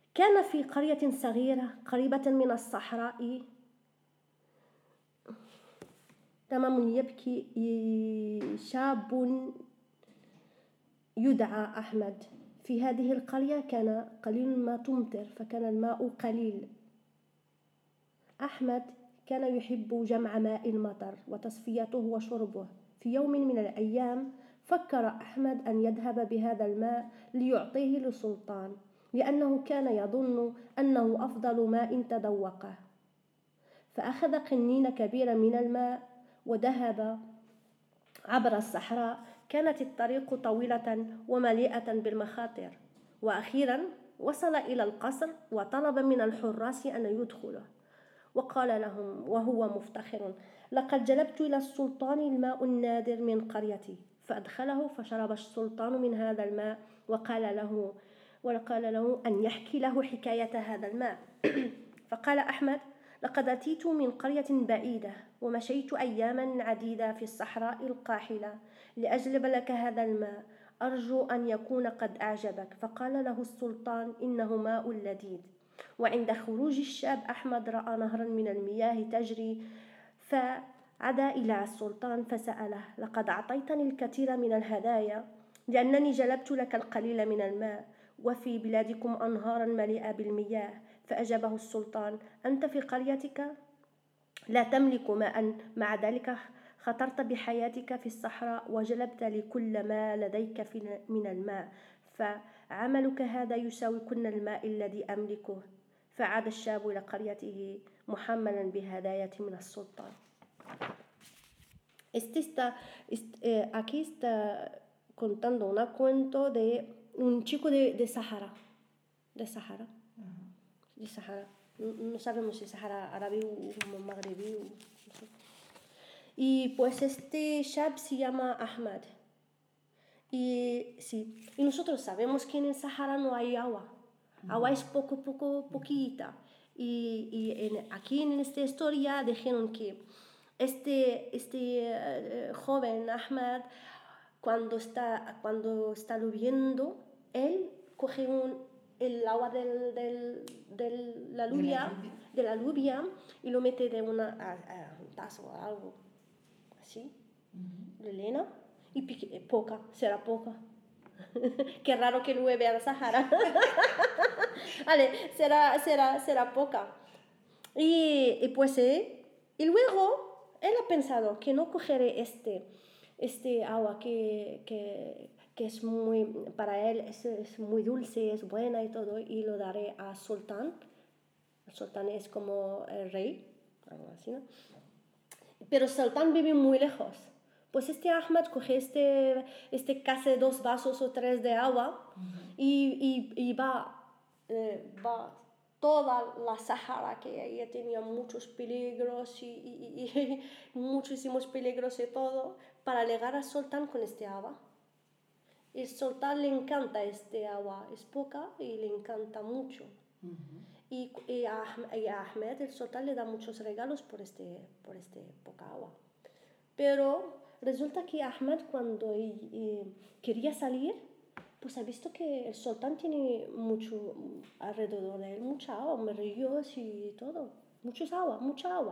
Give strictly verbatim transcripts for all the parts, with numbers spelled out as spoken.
كان في قرية صغيرة قريبة من الصحراء تمام يبكي شاب يدعى أحمد. في هذه القرية كان قليل ما تمطر، فكان الماء قليل. أحمد كان يحب جمع ماء المطر وتصفيته وشربه. في يوم من الأيام فكر أحمد أن يذهب بهذا الماء ليعطيه للسلطان، لأنه كان يظن أنه أفضل ماء تذوقه. فأخذ قنينة كبيرة من الماء وذهب عبر الصحراء. كانت الطريق طويلة ومليئة بالمخاطر، وأخيرا وصل إلى القصر وطلب من الحراس أن يدخله، وقال لهم وهو مفتخر: لقد جلبت إلى السلطان الماء النادر من قريتي. فأدخله، فشرب السلطان من هذا الماء وقال له وقال له أن يحكي له حكاية هذا الماء. فقال أحمد: لقد أتيت من قرية بعيدة ومشيت أياما عديدة في الصحراء القاحلة لأجلب لك هذا الماء، أرجو أن يكون قد أعجبك. فقال له السلطان: إنه ماء لذيذ. وعند خروج الشاب أحمد رأى نهرا من المياه تجري، فعدا إلى السلطان فسأله: لقد أعطيتني الكثير من الهدايا لأنني جلبت لك القليل من الماء، وفي بلادكم أنهارا مليئة بالمياه. فأجابه السلطان: أنت في قريتك لا تملك ماء، مع ذلك خطرت بحياتك في الصحراء وجلبت لكل ما لديك من الماء، فعملك هذا يساوي كل الماء الذي أملكه. فعاد الشاب إلى قريته محملا بهدايا من السلطان. Este está, este, aquí está contando un cuento de un chico de, de Sahara, de Sahara, de Sahara. No, no sabemos si Sahara árabe o magrebí o no sé. Y pues este shab se llama Ahmad. Y sí, y nosotros sabemos que en el Sahara no hay agua. Agua es poco, poco, poquita. Y, y en, aquí en esta historia dijeron que este, este uh, joven Ahmad, cuando está, cuando está lloviendo, él coge un, el agua del, del, del, la lluvia, de la lluvia y lo mete de una, a, a un tazo o algo así, uh-huh. de lena, y pique, poca, será poca. Qué raro que llueve al Sahara. Vale, será, será, será poca. Y, y pues, eh, y luego él ha pensado que no cogeré este, este agua que, que, que es muy, para él es, es muy dulce, es buena y todo, y lo daré a Sultán. El Sultán es como el rey, algo así, ¿no? Pero Sultán vive muy lejos. Pues este Ahmad coge este, este casi dos vasos o tres de agua uh-huh. y, y, y va, eh, va toda la Sahara, que ahí tenía muchos peligros y, y, y, y muchísimos peligros y todo, para llegar al Sultán con este agua. El Sultán le encanta este agua, es poca y le encanta mucho. Uh-huh. Y, y, a, y a Ahmed, el Sultán le da muchos regalos por este, por este poca agua. Pero resulta que Ahmad, cuando eh, quería salir, pues ha visto que el Sultán tiene mucho alrededor de él, mucha agua, ríos y todo, mucha agua, mucha agua.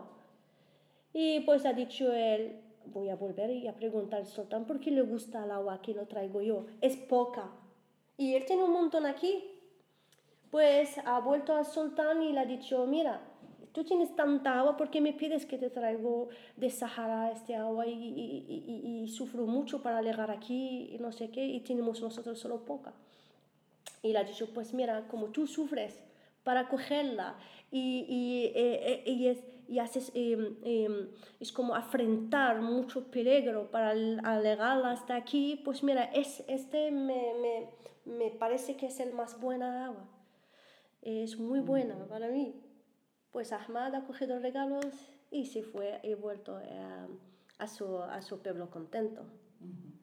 Y pues ha dicho él: voy a volver y a preguntar al Sultán por qué le gusta el agua que lo traigo yo, es poca. Y él tiene un montón aquí. Pues ha vuelto al Sultán y le ha dicho: mira, tú tienes tanta agua, ¿por qué me pides que te traigo de Sahara este agua? Y, y, y, y, y sufro mucho para llegar aquí y no sé qué, y tenemos nosotros solo poca. Y le ha dicho: pues mira, como tú sufres para cogerla y, y, eh, eh, y, es, y haces, eh, eh, es como afrontar mucho peligro para llegar hasta aquí, pues mira, es, este me, me, me parece que es el más buena agua. Es muy buena para mí. Pues Ahmad ha cogido regalos y se fue y vuelto a, a, su, a su pueblo contento. Uh-huh.